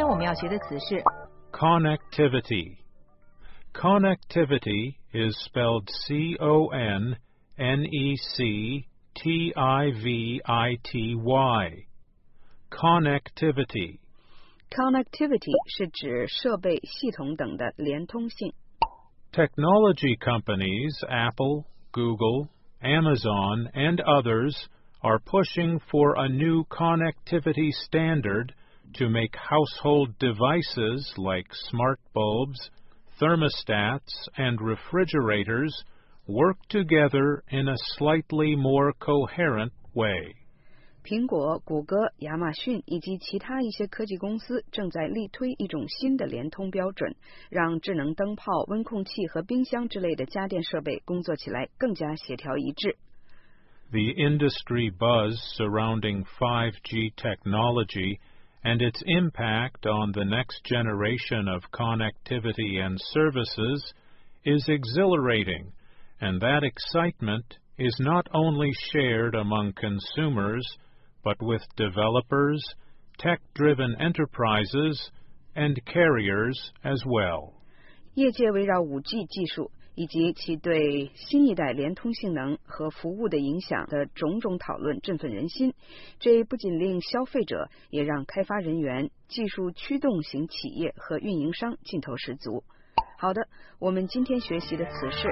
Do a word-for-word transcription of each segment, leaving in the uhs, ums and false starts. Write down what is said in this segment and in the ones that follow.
天我们要学的词是 Connectivity. Connectivity is spelled C O N N E C T I V I T Y. Connectivity. Connectivity 是指设备、系统等的连通性。 Technology companies Apple, Google, Amazon, and others are pushing for a new connectivity standard to make household devices like smart bulbs, thermostats, and refrigerators work together in a slightly more coherent way. 苹果、谷歌、亚马逊以及其他一些科技公司正在力推一种新的联通标准，让智能灯泡、温控器和冰箱之类的家电设备工作起来更加协调一致。 The industry buzz surrounding five G technology and its impact on the next generation of connectivity and services is exhilarating, and that excitement is not only shared among consumers, but with developers, tech-driven enterprises, and carriers as well. 业界围绕 五 G 技术以及其对新一代联通性能和服务的影响的种种讨论振奋人心，这不仅令消费者，也让开发人员、技术驱动型企业和运营商劲头十足。好的，我们今天学习的词是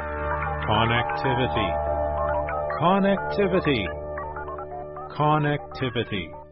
Connectivity. Connectivity. Connectivity.